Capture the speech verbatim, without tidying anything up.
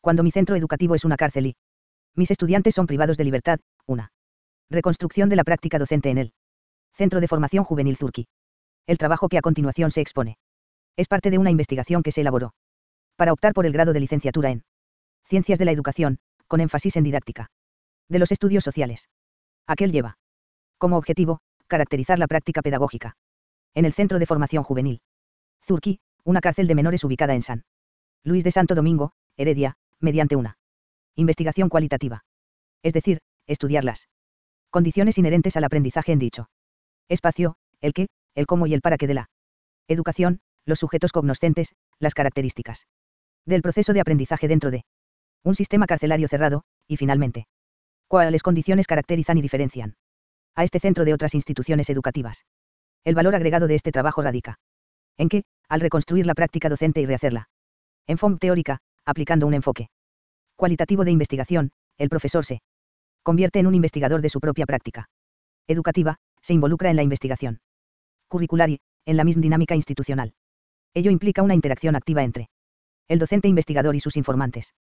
Cuando mi centro educativo es una cárcel y mis estudiantes son privados de libertad, una reconstrucción de la práctica docente en el Centro de Formación Juvenil Zurqui. El trabajo que a continuación se expone es parte de una investigación que se elaboró para optar por el grado de licenciatura en Ciencias de la Educación, con énfasis en didáctica de los estudios sociales. Aquel lleva como objetivo caracterizar la práctica pedagógica en el Centro de Formación Juvenil Zurqui, una cárcel de menores ubicada en San Luis de Santo Domingo, Heredia, mediante una investigación cualitativa. Es decir, estudiar las condiciones inherentes al aprendizaje en dicho espacio, el qué, el cómo y el para qué de la educación, los sujetos cognoscentes, las características del proceso de aprendizaje dentro de un sistema carcelario cerrado, y finalmente, cuáles condiciones caracterizan y diferencian a este centro de otras instituciones educativas. El valor agregado de este trabajo radica en que, al reconstruir la práctica docente y rehacerla en forma teórica, aplicando un enfoque cualitativo de investigación, el profesor se convierte en un investigador de su propia práctica educativa, se involucra en la investigación curricular y, en la misma dinámica institucional. Ello implica una interacción activa entre el docente investigador y sus informantes.